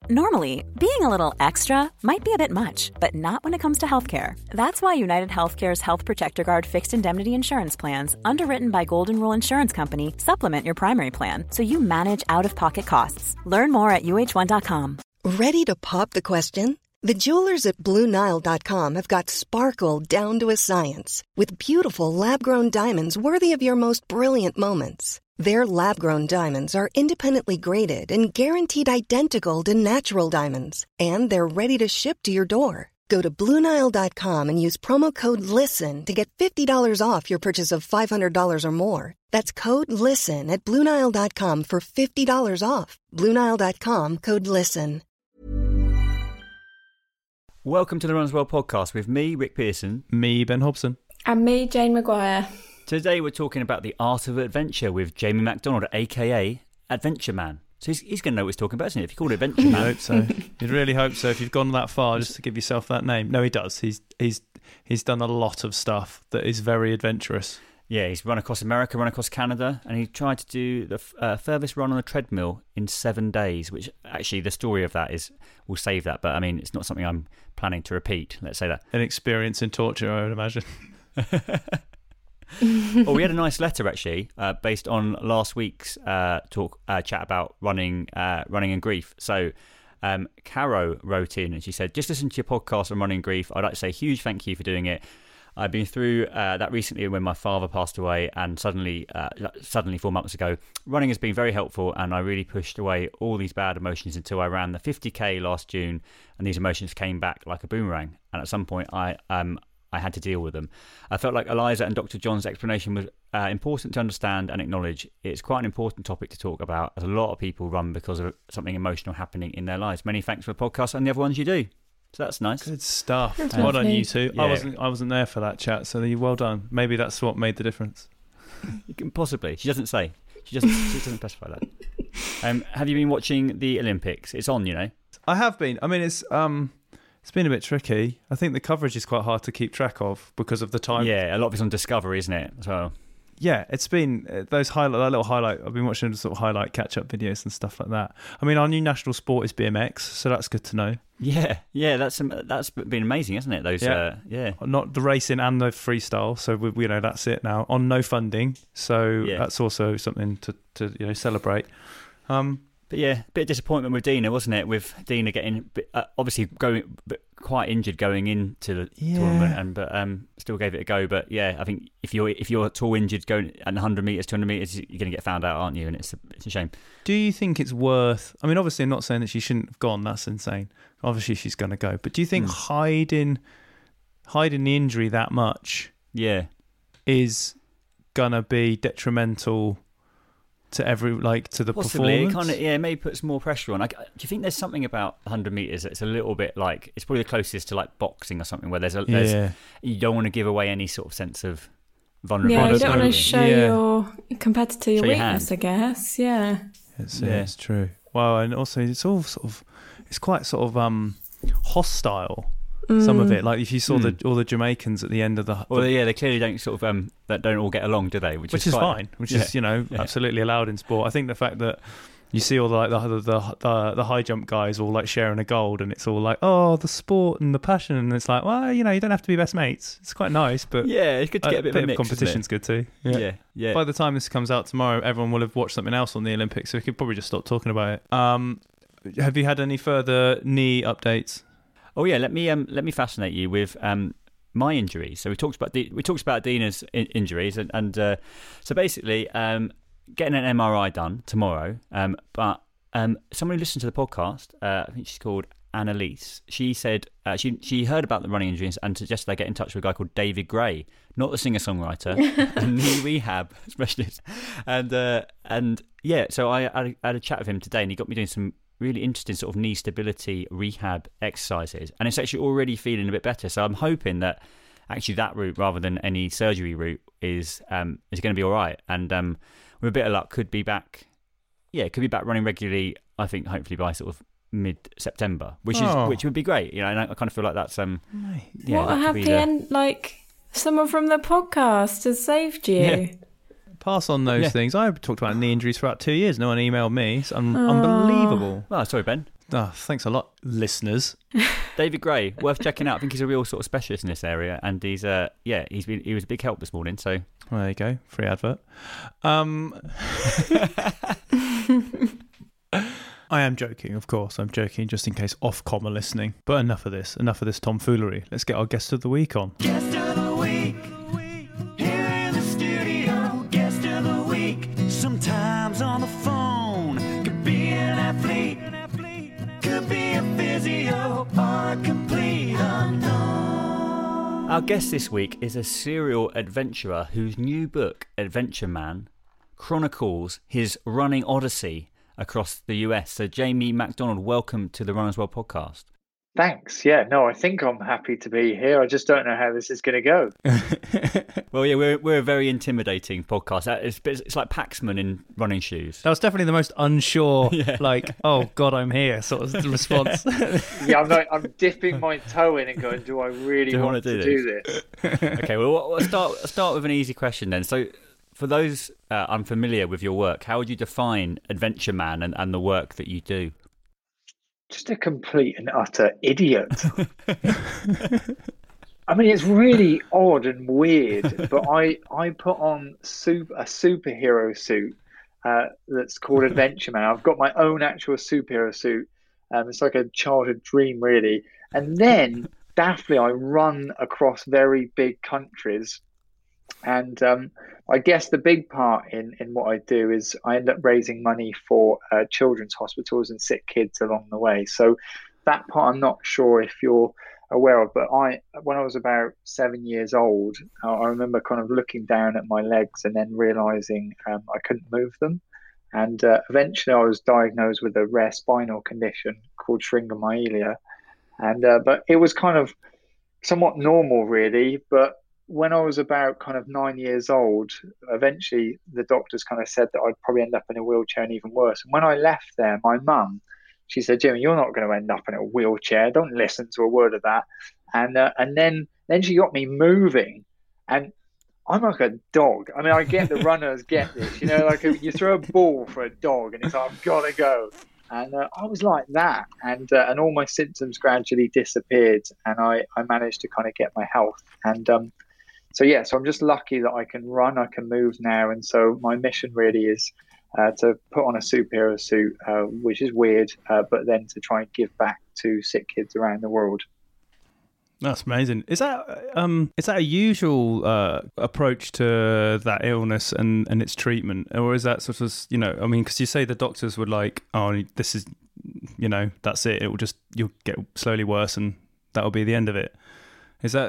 Normally, being a little extra might be a bit much, but not when it comes to healthcare. That's why United Healthcare's Health Protector Guard fixed indemnity insurance plans, underwritten by Golden Rule Insurance Company, supplement your primary plan so you manage out-of-pocket costs. Learn more at uh1.com. Ready to pop the question? The jewelers at BlueNile.com have got sparkle down to a science with beautiful lab-grown diamonds worthy of your most brilliant moments. Their lab-grown diamonds are independently graded and guaranteed identical to natural diamonds, and they're ready to ship to your door. Go to BlueNile.com and use promo code LISTEN to get $50 off your purchase of $500 or more. That's code LISTEN at BlueNile.com for $50 off. BlueNile.com, code LISTEN. Welcome to the Runners World podcast with me, Rick Pearson. Me, Ben Hobson. And me, Jane Maguire. Today we're talking about the art of adventure with Jamie MacDonald, a.k.a. Adventure Man. So he's going to know what he's talking about, isn't he? If you call it Adventure Man. I hope so. You'd really hope so if you've gone that far just to give yourself that name. No, he does. He's done a lot of stuff that is very adventurous. Yeah, he's run across America, run across Canada, and he tried to do the furthest run on a treadmill in 7 days, which actually the story of that is, we'll save that, but I mean, it's not something I'm planning to repeat, let's say that. An experience in torture, I would imagine. Well, we had a nice letter actually, based on last week's chat about running and grief. So Caro wrote in and she said, just listen to your podcast on running and grief. I'd like to say a huge thank you for doing it. I've been through that recently when my father passed away, and suddenly 4 months ago, running has been very helpful, and I really pushed away all these bad emotions until I ran the 50k last June, and these emotions came back like a boomerang, and at some point I had to deal with them. I felt like Eliza and Dr. John's explanation was important to understand and acknowledge. It's quite an important topic to talk about, as a lot of people run because of something emotional happening in their lives. Many thanks for the podcast and the other ones you do. So that's nice. Good stuff. That's well done, lovely. you two. Yeah. I wasn't there for that chat, so well done. Maybe that's what made the difference. Possibly. She doesn't say. She doesn't specify that. Have you been watching the Olympics? It's on, you know. I have been. I mean, it's been a bit tricky. I think the coverage is quite hard to keep track of because of the time. Yeah, a lot of it's on Discovery, isn't it? As well. Yeah, it's been that little highlight. I've been watching sort of highlight catch-up videos and stuff like that. I mean, our new national sport is BMX, so that's good to know. Yeah, that's been amazing, hasn't it? Those, yeah. Not the racing and the freestyle, so we know that's it now. On no funding, so that's also something to celebrate. But yeah, a bit of disappointment with Dina, wasn't it? With Dina getting obviously quite injured going into the tournament, but still gave it a go. But yeah, I think if you're at all injured going at 100 meters, 200 meters, you're going to get found out, aren't you? And it's a shame. Do you think it's worth? I mean, obviously, I'm not saying that she shouldn't have gone. That's insane. Obviously, she's going to go. But do you think hiding the injury that much, is going to be detrimental to the Possibly, performance? it kind of maybe puts more pressure on. Do you think there's something about 100 meters that's a little bit like, it's probably the closest to like boxing or something, where there's you don't want to give away any sort of sense of vulnerability. Yeah, you don't want to show your competitor your Show your weakness, hand. I guess. Yeah. It's true. Well, and also it's all it's quite sort of hostile. Some of it, like if you saw all the Jamaicans at the end of the. Well, they clearly don't sort of that don't all get along, do they? Which is fine. Which is absolutely allowed in sport. I think the fact that you see all the high jump guys all like sharing a gold, and it's all like, oh, the sport and the passion, and it's like, well, you don't have to be best mates. It's quite nice, but it's good to get a bit of a mix, competition's good too. Yeah. By the time this comes out tomorrow, everyone will have watched something else on the Olympics, so we could probably just stop talking about it. Have you had any further knee updates? Oh yeah, let me fascinate you with my injuries. So we talked about Dina's injuries, and so basically getting an MRI done tomorrow. But someone who listened to the podcast, I think she's called Annalise. She said she heard about the running injuries and suggested I get in touch with a guy called David Gray, not the singer-songwriter, a knee rehab specialist. And yeah, so I had a chat with him today, and he got me doing some really interesting sort of knee stability rehab exercises, and it's actually already feeling a bit better. So I'm hoping that actually that route, rather than any surgery route, is going to be all right. And with a bit of luck, could be back running regularly. I think hopefully by sort of mid-September, which would be great. And I kind of feel like that's what a happy end! Like someone from the podcast has saved you. Yeah. Pass on those things. I talked about knee injuries for about 2 years. No one emailed me. It's unbelievable. Well, sorry, Ben. Oh, thanks a lot, listeners. David Gray, worth checking out. I think he's a real sort of specialist in this area, and he was a big help this morning. So well, there you go, free advert. I am joking, of course. I'm joking, just in case Ofcom are listening. But enough of this tomfoolery. Let's get our guest of the week on. Guest of the week, here in the studio. Guest of the week, sometimes on the phone. Could be an athlete, could be a physio, or a complete unknown. Our guest this week is a serial adventurer whose new book, Adventure Man, chronicles his running odyssey across the US. So Jamie McDonald, welcome to the Runners World podcast. Thanks. Yeah, no, I think I'm happy to be here. I just don't know how this is going to go. Well, yeah, we're a very intimidating podcast. It's like Paxman in running shoes. That was definitely the most unsure, like, oh God, I'm here sort of response. Yeah, I'm dipping my toe in and going, do I really want to do this? Okay, well, let's start with an easy question then. So, for those unfamiliar with your work, how would you define Adventure Man and the work that you do? Just a complete and utter idiot. I mean, it's really odd and weird, but I put on a superhero suit that's called Adventure Man. I've got my own actual superhero suit. It's like a childhood dream, really. And then, daftly, I run across very big countries. And I guess the big part in what I do is I end up raising money for children's hospitals and sick kids along the way. So that part I'm not sure if you're aware of, but when I was about 7 years old, I remember kind of looking down at my legs and then realizing I couldn't move them. And eventually I was diagnosed with a rare spinal condition called syringomyelia. And but it was kind of somewhat normal, really. But when I was about kind of 9 years old, eventually the doctors kind of said that I'd probably end up in a wheelchair and even worse. And when I left there, my mum, she said, Jimmy, you're not going to end up in a wheelchair. Don't listen to a word of that. And then she got me moving. And I'm like a dog. I mean, I get the runners get this, you know, like you throw a ball for a dog and it's like, I've got to go. And I was like that. And all my symptoms gradually disappeared. And I managed to kind of get my health. And so I'm just lucky that I can run, I can move now. And so my mission really is to put on a superhero suit, which is weird, but then to try and give back to sick kids around the world. That's amazing. Is that a usual approach to that illness and its treatment? Or is that sort of, you know, I mean, because you say the doctors would like, oh, this is, you know, that's it. You'll get slowly worse and that'll be the end of it. Is that,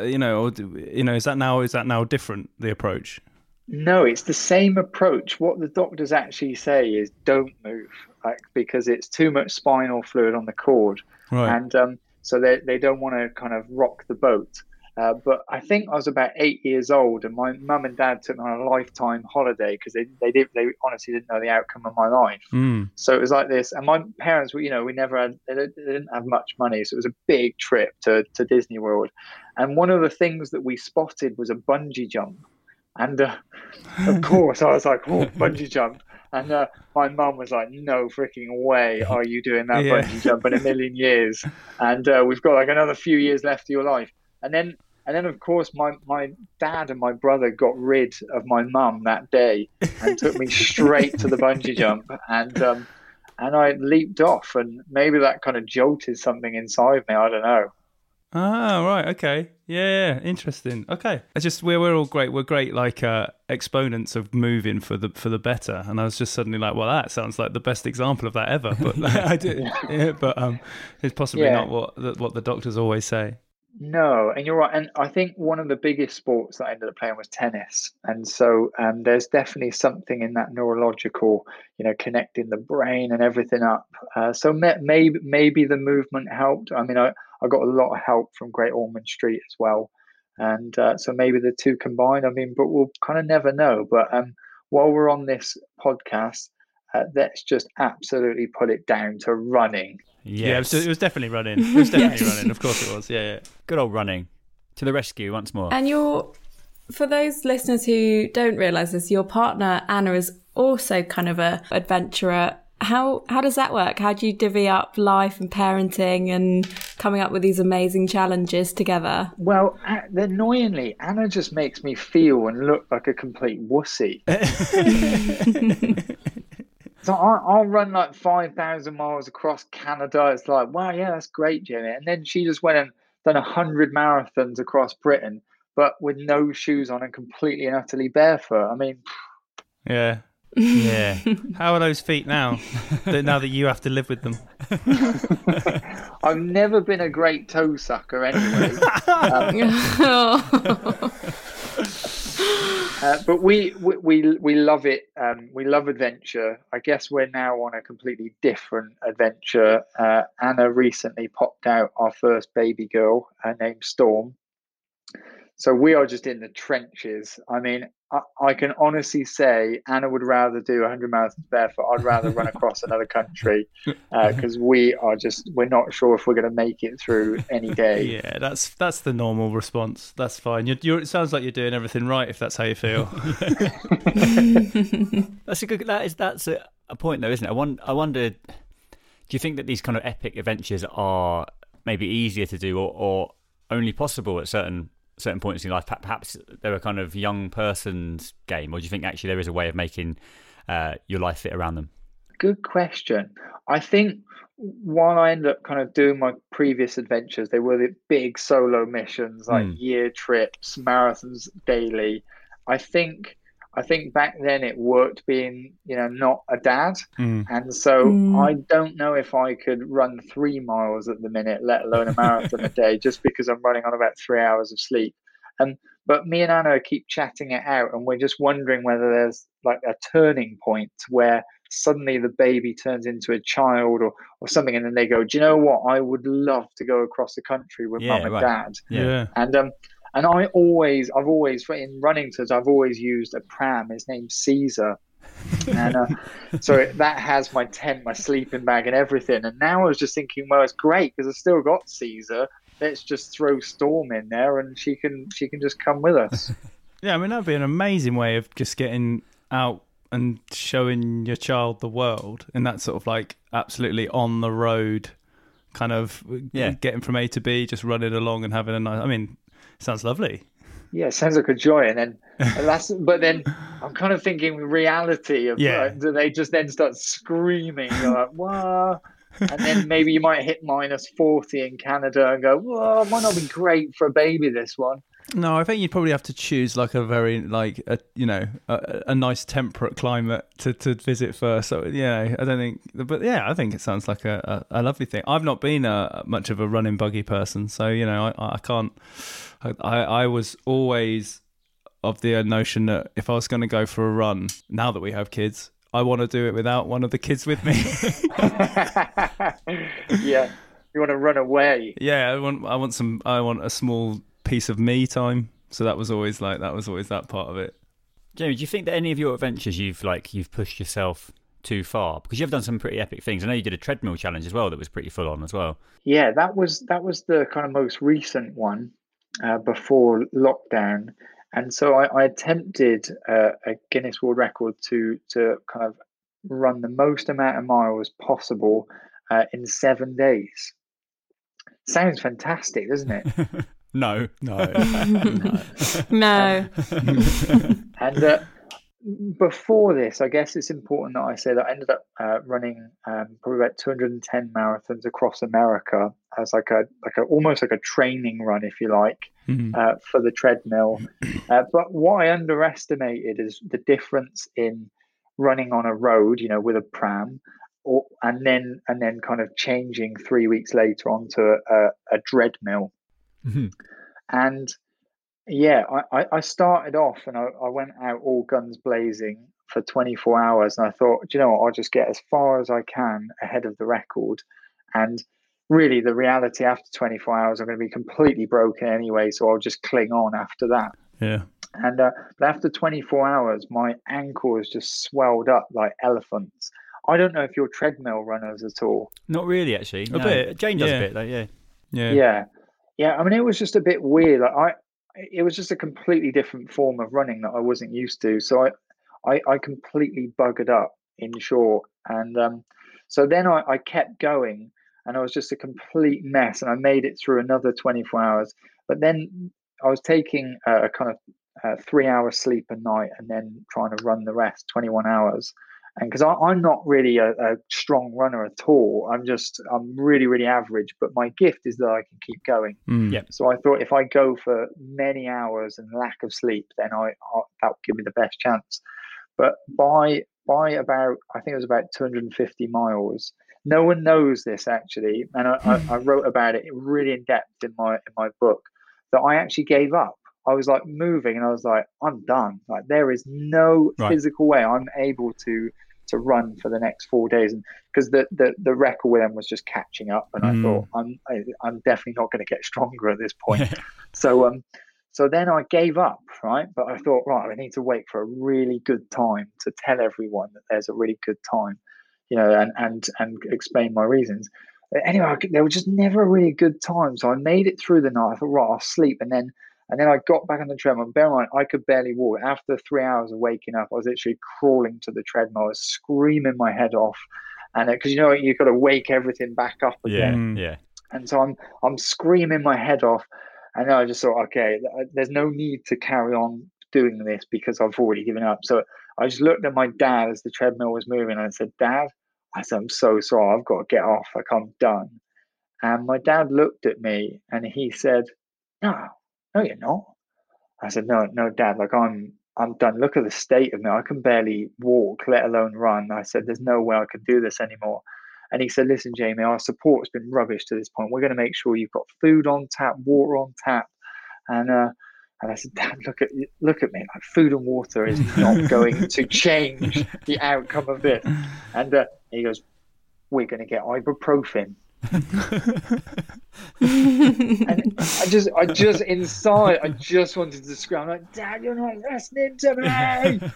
is that now different, the approach? No, it's the same approach. What the doctors actually say is don't move, because it's too much spinal fluid on the cord. Right. And so they don't want to kind of rock the boat. But I think I was about 8 years old and my mum and dad took me on a lifetime holiday because they honestly didn't know the outcome of my life. So it was like this. And my parents were, they didn't have much money. So it was a big trip to Disney World. And one of the things that we spotted was a bungee jump. And of course I was like, oh, bungee jump. And my mum was like, no freaking way are you doing that bungee jump in a million years. And we've got like another few years left of your life. And then of course, my dad and my brother got rid of my mum that day and took me straight to the bungee jump. And I leaped off, and maybe that kind of jolted something inside me. I don't know. Ah, right. Okay. Yeah. Interesting. Okay. It's just we're all great. We're great, like exponents of moving for the better. And I was just suddenly like, well, that sounds like the best example of that ever. But I did. Yeah, but it's possibly not what the doctors always say. No, and you're right. And I think one of the biggest sports that I ended up playing was tennis. And so there's definitely something in that neurological, connecting the brain and everything up. So maybe the movement helped. I mean, I got a lot of help from Great Ormond Street as well. And so maybe the two combined, but we'll kind of never know. But while we're on this podcast, let's just absolutely put it down to running. Yes. Yeah, it was definitely running. It was definitely running. Of course it was. Yeah. Good old running. To the rescue once more. And for those listeners who don't realise this, your partner, Anna, is also kind of a adventurer How does that work? How do you divvy up life and parenting and coming up with these amazing challenges together? Well, annoyingly, Anna just makes me feel and look like a complete wussy. So I'll run like 5,000 miles across Canada. It's like, wow, yeah, that's great, Jimmy. And then she just went and done 100 marathons across Britain, but with no shoes on and completely and utterly barefoot. I mean, yeah. Yeah. How are those feet now? Now that you have to live with them. I've never been a great toe sucker anyway. But we love it. We love adventure. I guess we're now on a completely different adventure. Anna recently popped out our first baby girl, named Storm. So we are just in the trenches. I mean, I can honestly say Anna would rather do 100 marathons barefoot. I'd rather run across another country because we're not sure if we're going to make it through any day. Yeah, that's the normal response. That's fine. It sounds like you're doing everything right if that's how you feel. That's a point though, isn't it? I wonder, do you think that these kind of epic adventures are maybe easier to do or only possible at certain points in life? Perhaps they're a kind of young person's game, or do you think actually there is a way of making your life fit around them? Good question. I think while I ended up kind of doing my previous adventures, they were the big solo missions, like year trips, marathons daily. I think back then it worked being, not a dad. And so I don't know if I could run 3 miles at the minute, let alone a marathon a day, just because I'm running on about 3 hours of sleep. But me and Anna keep chatting it out, and we're just wondering whether there's like a turning point where suddenly the baby turns into a child or something, and then they go, do you know what? I would love to go across the country with mum and dad. Yeah. And I've always in running tours, I've always used a pram. His name's Caesar. And so that has my tent, my sleeping bag and everything. And now I was just thinking, well, it's great because I've still got Caesar. Let's just throw Storm in there and she can just come with us. Yeah, I mean, that'd be an amazing way of just getting out and showing your child the world in that sort of like absolutely on the road kind of getting from A to B, just running along and having a nice, I mean, sounds lovely. Yeah, sounds like a joy. And then but then I'm kind of thinking reality of do they just then start screaming? You're like, whoa. And then maybe you might hit -40 in Canada and go, whoa, it might not be great for a baby, this one. No, I think you'd probably have to choose like a very a nice temperate climate to visit first. So I don't think, but I think it sounds like a lovely thing. I've not been much of a running buggy person, so I can't. I was always of the notion that if I was going to go for a run, now that we have kids, I want to do it without one of the kids with me. Yeah, you want to run away. Yeah, I want a small piece of me time. So that was always that part of it. Jamie, do you think that any of your adventures you've pushed yourself too far? Because you've done some pretty epic things. I know you did a treadmill challenge as well that was pretty full on as well. Yeah, that was the kind of most recent one before lockdown. And so I attempted a Guinness World Record to kind of run the most amount of miles possible in 7 days. Sounds fantastic, doesn't it? No. And before this, I guess it's important that I say that I ended up running probably about 210 marathons across America as like a almost like a training run, if you like, for the treadmill. But what I underestimated is the difference in running on a road, with a pram, and then kind of changing 3 weeks later onto a treadmill. Mm-hmm. And I started off and I went out all guns blazing for 24 hours. And I thought, do you know what, I'll just get as far as I can ahead of the record. And really the reality after 24 hours, I'm going to be completely broken anyway. So I'll just cling on after that. Yeah. And but after 24 hours, my ankles just swelled up like elephants. I don't know if you're treadmill runners at all. Not really, actually. A bit. Jane does a bit, though, Yeah. I mean, it was just a bit weird. It was just a completely different form of running that I wasn't used to. So I completely buggered up in short. And so then I kept going, and I was just a complete mess, and I made it through another 24 hours. But then I was taking a kind of 3 hours sleep a night, and then trying to run the rest 21 hours. And because I'm not really a strong runner at all, I'm really, really average, but my gift is that I can keep going. Yep. So I thought if I go for many hours and lack of sleep, then that would give me the best chance. But by about, I think it was about 250 miles, no one knows this actually, and I wrote about it really in depth in my book, that I actually gave up. I was like moving, and I was like, I'm done. Like there is no physical way I'm able to run for the next 4 days, and because the record with them was just catching up, and I thought I'm definitely not going to get stronger at this point. So then I gave up, right? But I thought, right, I need to wait for a really good time to tell everyone that there's a really good time, and explain my reasons. Anyway, there was just never a really good time, so I made it through the night. I thought, right, I'll sleep, and then I got back on the treadmill. Bear in mind, I could barely walk. After 3 hours of waking up, I was literally crawling to the treadmill. I was screaming my head off, and because you've got to wake everything back up again. Yeah. And so I'm screaming my head off, and then I just thought, okay, there's no need to carry on doing this because I've already given up. So I just looked at my dad as the treadmill was moving, and I said, Dad, I'm so sorry. I've got to get off. Like I'm done. And my dad looked at me, and he said, No, you're not. I said, no, Dad, like I'm done. Look at the state of me. I can barely walk, let alone run. I said, there's no way I can do this anymore. And he said, listen, Jamie, our support's been rubbish to this point. We're going to make sure you've got food on tap, water on tap. And I said, Dad, look at me. Like food and water is not going to change the outcome of this. And he goes, we're going to get ibuprofen. And I just inside, I just wanted to scream. I'm like, Dad, you're not listening to me.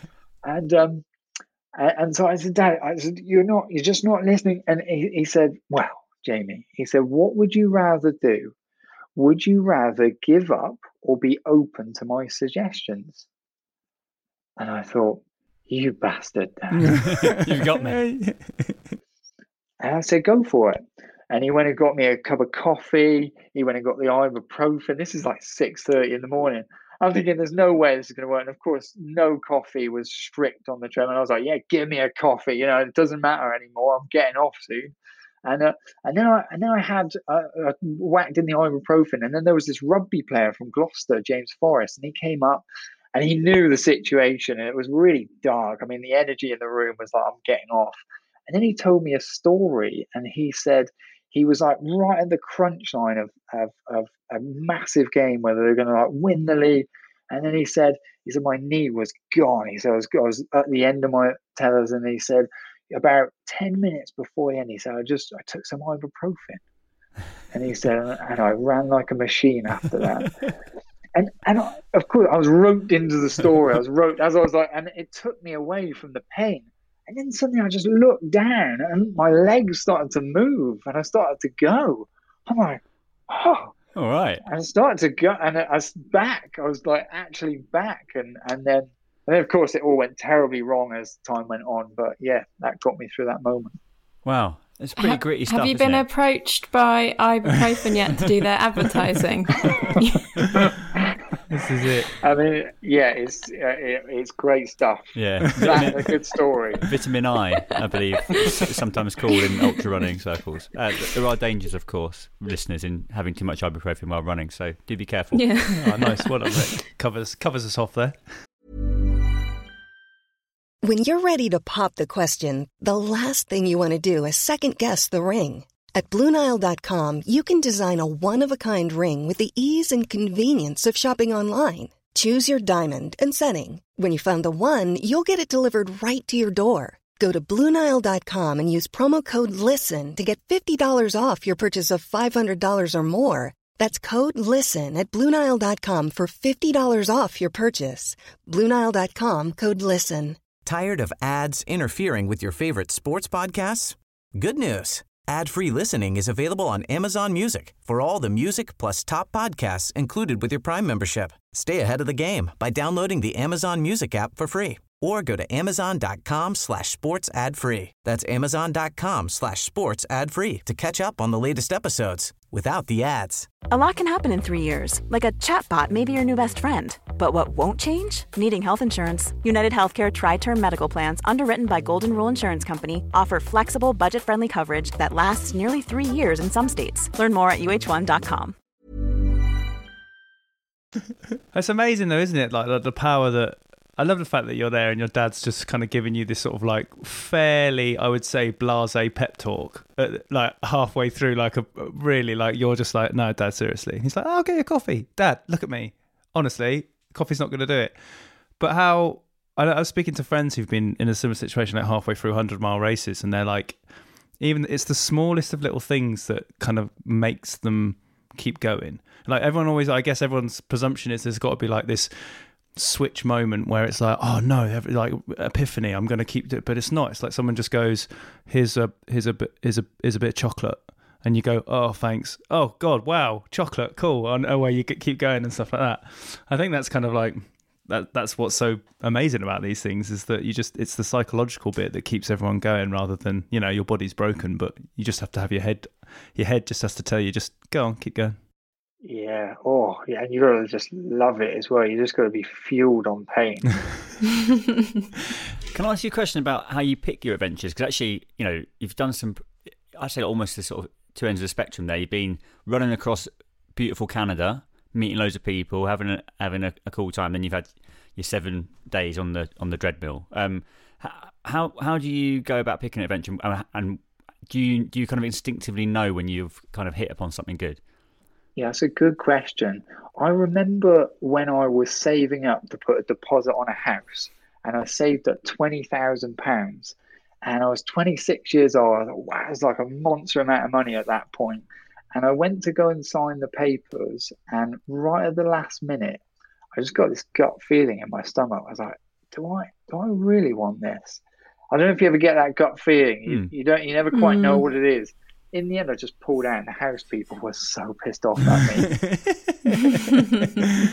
And so I said, Dad, you're just not listening. And he said, well, Jamie, he said, what would you rather do? Would you rather give up or be open to my suggestions? And I thought, you bastard, Dad. You've got me. And I said, go for it. And he went and got me a cup of coffee. He went and got the ibuprofen. This is like 6:30 in the morning. I'm thinking there's no way this is going to work. And of course, no coffee was strict on the treadmill. I was like, yeah, give me a coffee. It doesn't matter anymore. I'm getting off soon. And then I had whacked in the ibuprofen. And then there was this rugby player from Gloucester, James Forrest, and he came up and he knew the situation. And it was really dark. I mean, the energy in the room was like, I'm getting off. And then he told me a story, and he said he was like right at the crunch line of a massive game where they're going to like win the league. And then he said my knee was gone. He said I was at the end of my tethers, and he said about 10 minutes before the end, he said I took some ibuprofen, and he said and I ran like a machine after that. And of course I was roped into the story. And it took me away from the pain. And then suddenly I just looked down, and my legs started to move, and I started to go. I'm like, oh, all right. And I started to go, and I was back. I was like actually back, and then of course it all went terribly wrong as time went on. But yeah, that got me through that moment. Wow, it's pretty gritty stuff. Have you been approached by ibuprofen yet to do their advertising? This is it. I mean, yeah, it's great stuff. Yeah, that's a good story. Vitamin I believe, it's sometimes called in ultra running circles. There are dangers, of course, listeners, in having too much ibuprofen while running. So do be careful. Yeah. Oh, nice. Well done, Rick. Covers us off there. When you're ready to pop the question, the last thing you want to do is second-guess the ring. At BlueNile.com, you can design a one-of-a-kind ring with the ease and convenience of shopping online. Choose your diamond and setting. When you find the one, you'll get it delivered right to your door. Go to BlueNile.com and use promo code LISTEN to get $50 off your purchase of $500 or more. That's code LISTEN at BlueNile.com for $50 off your purchase. BlueNile.com, code LISTEN. Tired of ads interfering with your favorite sports podcasts? Good news. Ad-free listening is available on Amazon Music for all the music plus top podcasts included with your Prime membership. Stay ahead of the game by downloading the Amazon Music app for free or go to amazon.com/sports ad free. That's amazon.com/sports ad free to catch up on the latest episodes without the ads. A lot can happen in 3 years, like a chatbot may be your new best friend. But what won't change? Needing health insurance. United Healthcare Tri-Term Medical Plans, underwritten by Golden Rule Insurance Company, offer flexible, budget-friendly coverage that lasts nearly 3 years in some states. Learn more at uh1.com. It's amazing though, isn't it? Like the power that... I love the fact that you're there and your dad's just kind of giving you this sort of like fairly, I would say, blasé pep talk, like halfway through, like a really like you're just like, no, Dad, seriously. He's like, I'll get you a coffee. Dad, look at me. Honestly, coffee's not going to do it. But how I was speaking to friends who've been in a similar situation, like halfway through 100-mile races, and they're like, even it's the smallest of little things that kind of makes them keep going. Like everyone always, I guess everyone's presumption is there's got to be like this switch moment where it's like, oh no, like epiphany, I'm going to keep it, but it's not. It's like someone just goes, here's a bit of chocolate, and you go, oh thanks, oh god, wow, chocolate, cool, and away you keep going and stuff like that. I think that's kind of like that's what's so amazing about these things, is that it's the psychological bit that keeps everyone going, rather than, you know, your body's broken, but you just have to have your head just has to tell you, just go on, keep going. Yeah. Oh, yeah. And you got to just love it as well. You just got to be fueled on pain. Can I ask you a question about how you pick your adventures? Because actually, you know, you've done some, I'd say almost the sort of two ends of the spectrum there. You've been running across beautiful Canada, meeting loads of people, having a cool time. Then you've had your 7 days on the treadmill. How do you go about picking an adventure? And do you kind of instinctively know when you've kind of hit upon something good? Yeah, it's a good question. I remember when I was saving up to put a deposit on a house, and I saved up £20,000, and I was 26 years old. I thought, wow, it's like a monster amount of money at that point. And I went to go and sign the papers, and right at the last minute, I just got this gut feeling in my stomach. I was like, do I really want this? I don't know if you ever get that gut feeling. You never quite know what it is. In the end, I just pulled out, and the house people were so pissed off at me.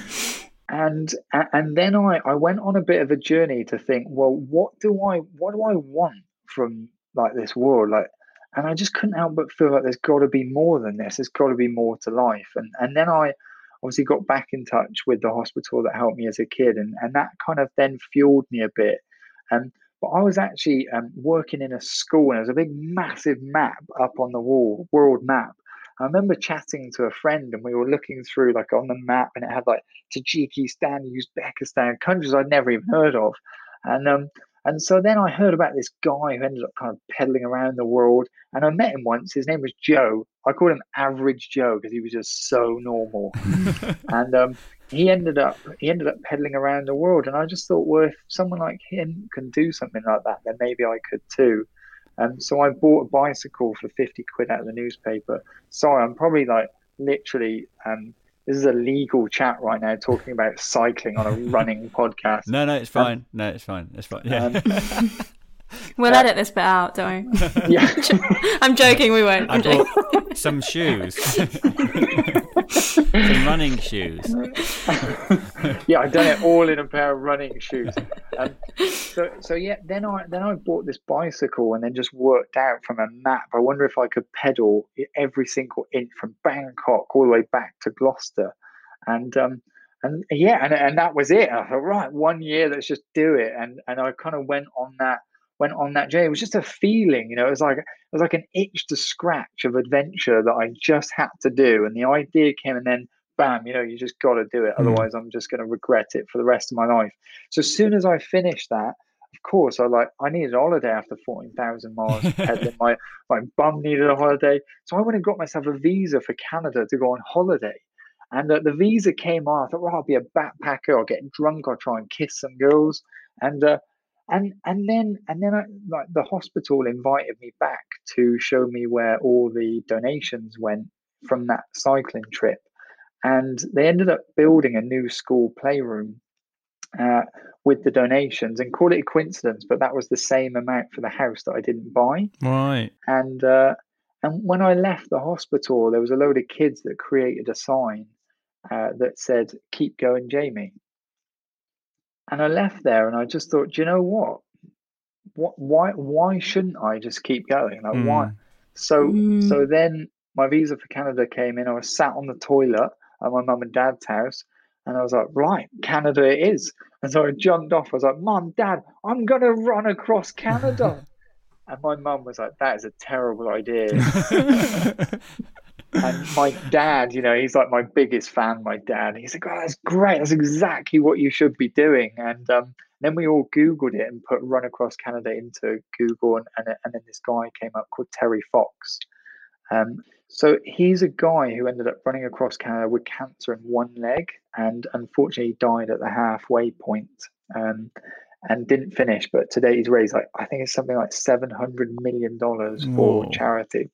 and then I went on a bit of a journey to think, well, what do I want from like this world? Like, and I just couldn't help but feel like there's got to be more than this. There's got to be more to life. And then I obviously got back in touch with the hospital that helped me as a kid, and that kind of then fueled me a bit. But I was actually working in a school, and there was a big, massive map up on the wall, world map. I remember chatting to a friend, and we were looking through like on the map, and it had like Tajikistan, Uzbekistan, countries I'd never even heard of. And so then I heard about this guy who ended up kind of pedaling around the world, and I met him once. His name was Joe. I called him Average Joe because he was just so normal. And he ended up pedaling around the world, and I just thought, well, if someone like him can do something like that, then maybe I could too. So I bought a bicycle for 50 quid out of the newspaper. Sorry, I'm probably like literally this is a legal chat right now, talking about cycling on a running podcast. No, it's fine. It's fine. Yeah. We'll edit this bit out, don't we? Yeah. I'm joking, we won't. I bought some shoes. Some running shoes. Yeah, I've done it all in a pair of running shoes. So yeah, then I bought this bicycle, and then just worked out from a map, I wonder if I could pedal every single inch from Bangkok all the way back to Gloucester. And that was it. I thought, right, 1 year, let's just do it. And I kind of went on that journey. It was just a feeling, you know, it was like an itch to scratch of adventure that I just had to do. And the idea came, and then bam, you know, you just got to do it. Otherwise I'm just going to regret it for the rest of my life. So as soon as I finished that, of course, I needed a holiday after 14,000 miles pedaling. My bum needed a holiday. So I went and got myself a visa for Canada to go on holiday. And the visa came on. I thought, well, I'll be a backpacker. I'll get drunk. I'll try and kiss some girls. And then the hospital invited me back to show me where all the donations went from that cycling trip. And they ended up building a new school playroom with the donations, and call it a coincidence, but that was the same amount for the house that I didn't buy. Right. And when I left the hospital, there was a load of kids that created a sign that said, "Keep going, Jamie." And I left there, and I just thought, do you know what? Why shouldn't I just keep going? Like, why? So then my visa for Canada came in. I was sat on the toilet at my mum and dad's house, and I was like, right, Canada it is. And so I jumped off. I was like, Mum, Dad, I'm gonna run across Canada. And my mum was like, that is a terrible idea. And my dad, he's like my biggest fan, my dad. He's like, oh, that's great. That's exactly what you should be doing. And then we all Googled it and put Run Across Canada into Google. And then this guy came up called Terry Fox. So he's a guy who ended up running across Canada with cancer in one leg. And unfortunately, he died at the halfway point and didn't finish. But today he's raised, I think it's something like $700 million for charity.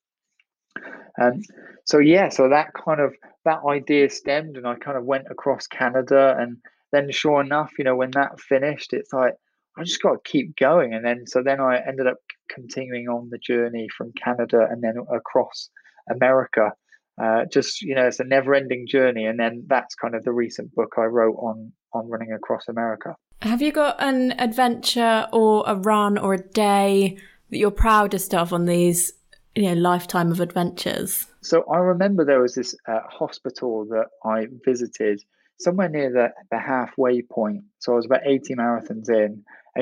So that idea stemmed, and I kind of went across Canada, and then sure enough, when that finished, it's like I just got to keep going, and then I ended up continuing on the journey from Canada and then across America. It's a never-ending journey, and then that's kind of the recent book I wrote on running across America. Have you got an adventure or a run or a day that you're proudest of on these lifetime of adventures? So I remember there was this hospital that I visited somewhere near the halfway point. So I was about 80 marathons in,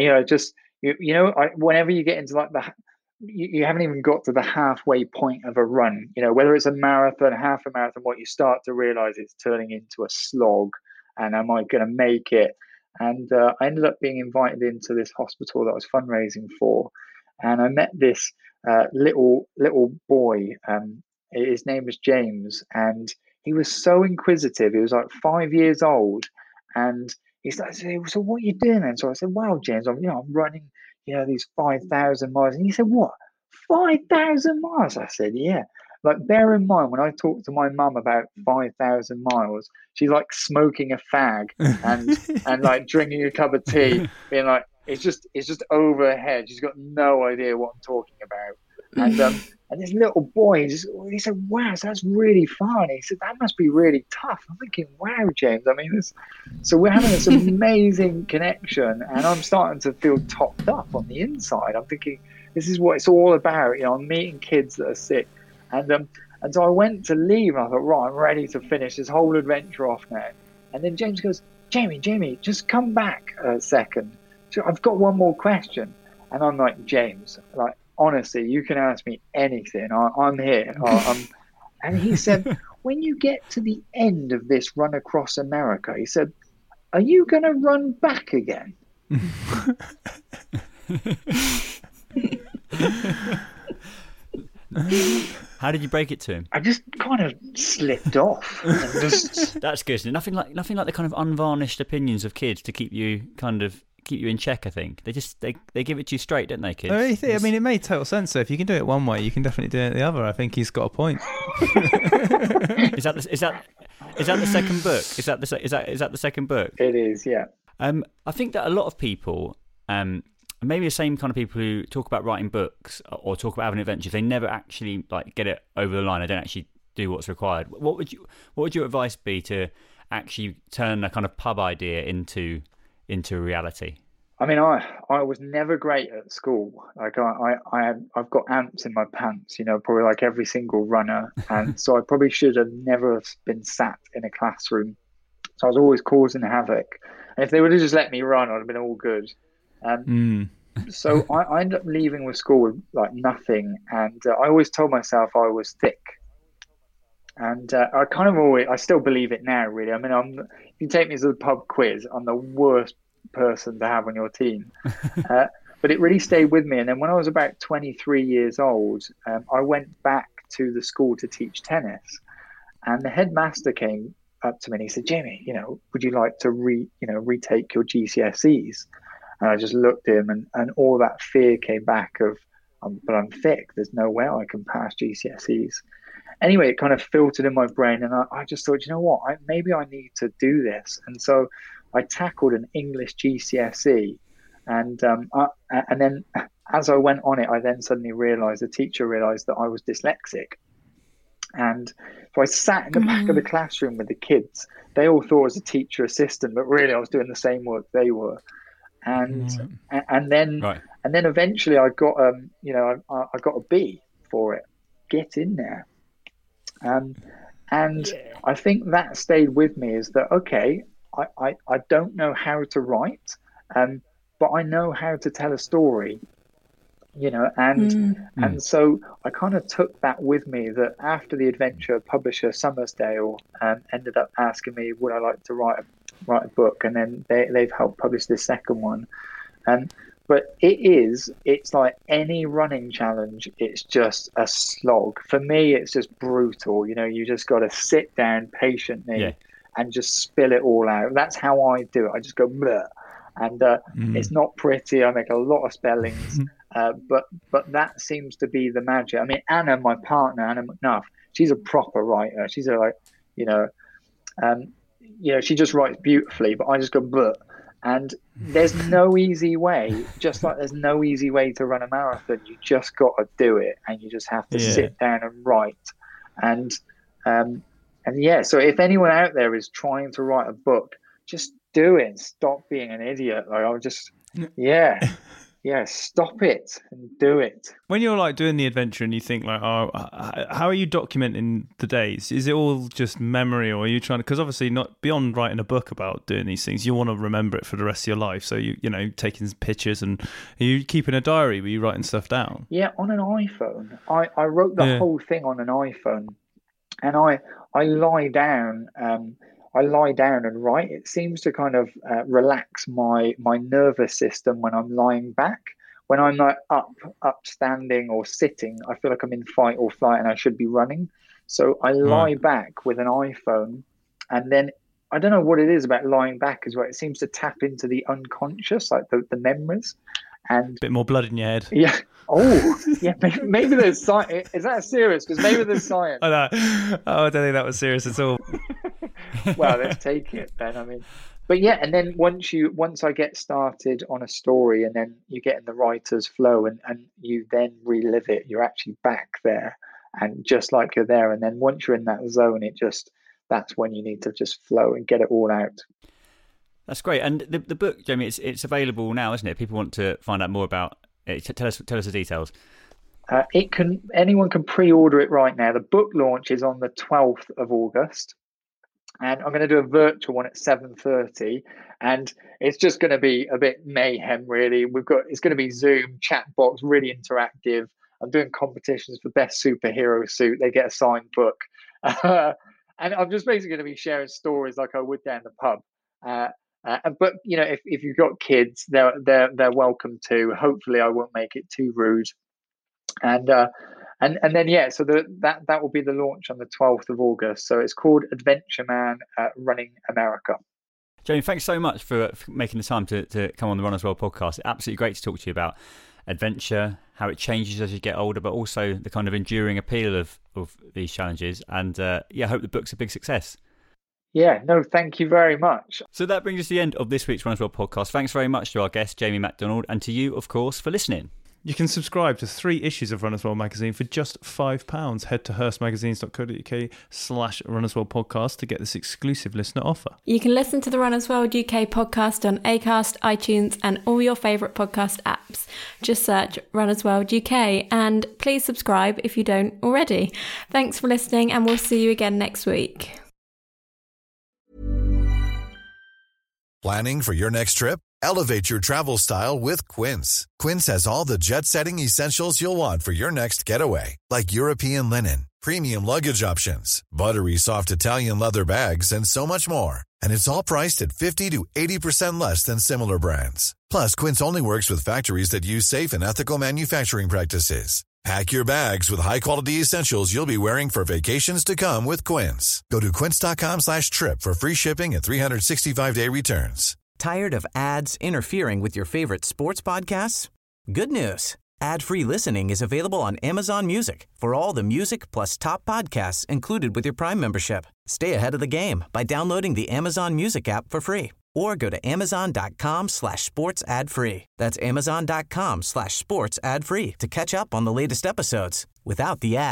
and whenever you get into you haven't even got to the halfway point of a run, whether it's a marathon, half a marathon, what you start to realize it's turning into a slog, and am I going to make it? And I ended up being invited into this hospital that I was fundraising for, and I met this little boy. His name was James, and he was so inquisitive. He was like 5 years old, and he started saying, "So what are you doing then?" So I said, "Wow, James, I'm running, these 5,000 miles." And he said, "What? 5,000 miles?" I said, "Yeah." Like, bear in mind, when I talk to my mum about 5,000 miles, she's like smoking a fag and like drinking a cup of tea, being like, it's just over her head. She's got no idea what I'm talking about. And this little boy, he said, "Wow, so that's really fun." He said, "That must be really tough." I'm thinking, wow, James, I mean, so we're having this amazing connection, and I'm starting to feel topped up on the inside. I'm thinking, this is what it's all about. I'm meeting kids that are sick. And so I went to leave, and I thought, right, I'm ready to finish this whole adventure off now. And then James goes, Jamie, just come back a second. So I've got one more question. And I'm like, James, like, honestly, you can ask me anything. I'm here. And he said, when you get to the end of this run across America, he said, are you going to run back again? How did you break it to him? I just kind of slipped off. That's good. Nothing like the kind of unvarnished opinions of kids to keep you in check. I think they give it to you straight, don't they, kids? I mean, it made total sense. So if you can do it one way, you can definitely do it the other. I think he's got a point. Is that the second book? Is that the second book? It is, yeah. I think that a lot of people, maybe the same kind of people who talk about writing books or talk about having adventures, they never actually get it over the line. They don't actually do what's required. What would your advice be to actually turn a kind of pub idea into reality? I mean, I was never great at school. Like I've got ants in my pants, probably like every single runner, and so I probably should have never been sat in a classroom. So I was always causing havoc. And if they would have just let me run, I'd have been all good. So I ended up leaving with school with nothing, and I always told myself I was thick. And I still believe it now, really. I mean, if you take me to the pub quiz, I'm the worst person to have on your team. But it really stayed with me. And then when I was about 23 years old, I went back to the school to teach tennis. And the headmaster came up to me and he said, "Jamie, would you like to retake your GCSEs?" And I just looked at him, and all that fear came back of, but I'm thick. There's no way I can pass GCSEs. Anyway, it kind of filtered in my brain, and I just thought, maybe I need to do this. And so I tackled an English GCSE, and then as I went on it, I then suddenly realised, the teacher realised that I was dyslexic. And so I sat in the back of the classroom with the kids. They all thought I was a teacher assistant, but really I was doing the same work they were. And then eventually I got I got a B for it. Get in there. I think that stayed with me, is that, okay, I don't know how to write, but I know how to tell a story, and so I kind of took that with me, that after the adventure, publisher Summersdale ended up asking me, would I like to write a book, and then they've helped publish the second one. But it's like any running challenge. It's just a slog. For me, it's just brutal. You just got to sit down patiently and just spill it all out. That's how I do it. I just go bleh. And it's not pretty. I make a lot of spellings, but that seems to be the magic. I mean, Anna, my partner, Anna McNuff, she's a proper writer. She's she just writes beautifully, but I just go bleh. And there's no easy way, just like there's no easy way to run a marathon. You just got to do it, and you just have to sit down and write. And so if anyone out there is trying to write a book, just do it. Stop being an idiot. Like, I'll just, stop it and do it. When you're like doing the adventure and you think like, oh, how are you documenting the days? Is it all just memory, or are you trying to, because obviously not beyond writing a book about doing these things, you want to remember it for the rest of your life. So you taking pictures, and are you keeping a diary? Were you writing stuff down? Yeah, on an iPhone. I wrote the whole thing on an iPhone, and I lie down. I lie down and write. It seems to kind of relax my nervous system when I'm lying back. When I'm like up standing or sitting, I feel like I'm in fight or flight and I should be running. So I lie back with an iPhone, and then I don't know what it is about lying back as well. It seems to tap into the unconscious, like the memories. And bit more blood in your head. Yeah. Oh, yeah. Maybe there's science. Is that serious? Because maybe there's science. I know. Oh, I don't think that was serious at all. Well, let's take it then. I mean, but yeah, and then once I get started on a story, and then you get in the writer's flow, and you then relive it, you're actually back there, and just like you're there. And then once you're in that zone, that's when you need to just flow and get it all out. That's great. And the book, Jamie, it's available now, isn't it? People want to find out more about it. Tell us the details. Anyone can pre-order it right now. The book launch is on the 12th of August. And I'm going to do a virtual one at 7:30, and it's just going to be a bit mayhem, really. It's going to be Zoom, chat box, really interactive. I'm doing competitions for best superhero suit. They get a signed book, and I'm just basically going to be sharing stories like I would down the pub. But if you've got kids, they're welcome to. Hopefully, I won't make it too rude. And then so that will be the launch on the 12th of August. So it's called Adventure Man Running America. Jamie, thanks so much for making the time to come on the Run As Well podcast. Absolutely great to talk to you about adventure, how it changes as you get older, but also the kind of enduring appeal of these challenges. And I hope the book's a big success. Yeah, no, thank you very much. So that brings us to the end of this week's Run As Well podcast. Thanks very much to our guest, Jamie MacDonald, and to you, of course, for listening. You can subscribe to 3 issues of Run As Well magazine for just £5. Head to hurstmagazines.co.uk/Run As Well podcast to get this exclusive listener offer. You can listen to the Run As Well UK podcast on Acast, iTunes, and all your favourite podcast apps. Just search Run As Well UK, and please subscribe if you don't already. Thanks for listening, and we'll see you again next week. Planning for your next trip? Elevate your travel style with Quince. Quince has all the jet-setting essentials you'll want for your next getaway, like European linen, premium luggage options, buttery soft Italian leather bags, and so much more. And it's all priced at 50 to 80% less than similar brands. Plus, Quince only works with factories that use safe and ethical manufacturing practices. Pack your bags with high-quality essentials you'll be wearing for vacations to come with Quince. Go to quince.com/trip for free shipping and 365-day returns. Tired of ads interfering with your favorite sports podcasts? Good news. Ad-free listening is available on Amazon Music for all the music plus top podcasts included with your Prime membership. Stay ahead of the game by downloading the Amazon Music app for free, or go to amazon.com/sports ad free. That's amazon.com/sports ad free to catch up on the latest episodes without the ads.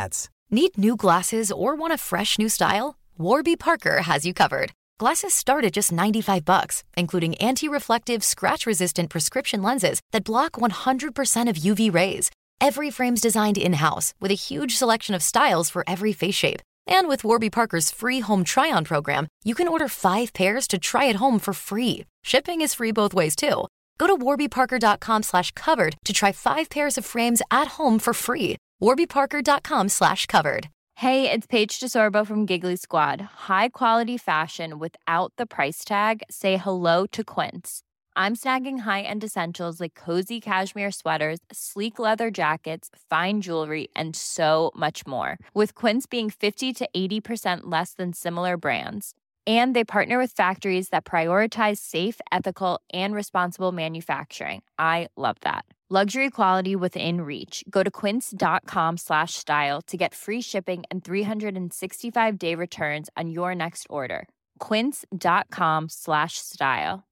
Need new glasses or want a fresh new style? Warby Parker has you covered. Glasses start at just $95, including anti-reflective, scratch-resistant prescription lenses that block 100% of UV rays. Every frame's designed in-house with a huge selection of styles for every face shape. And with Warby Parker's free home try-on program, you can order 5 pairs to try at home for free. Shipping is free both ways, too. Go to warbyparker.com/covered to try 5 pairs of frames at home for free. warbyparker.com/covered. Hey, it's Paige DeSorbo from Giggly Squad. High quality fashion without the price tag. Say hello to Quince. I'm snagging high-end essentials like cozy cashmere sweaters, sleek leather jackets, fine jewelry, and so much more. With Quince being 50 to 80% less than similar brands. And they partner with factories that prioritize safe, ethical, and responsible manufacturing. I love that. Luxury quality within reach. Go to quince.com/style to get free shipping and 365-day returns on your next order. Quince.com/style.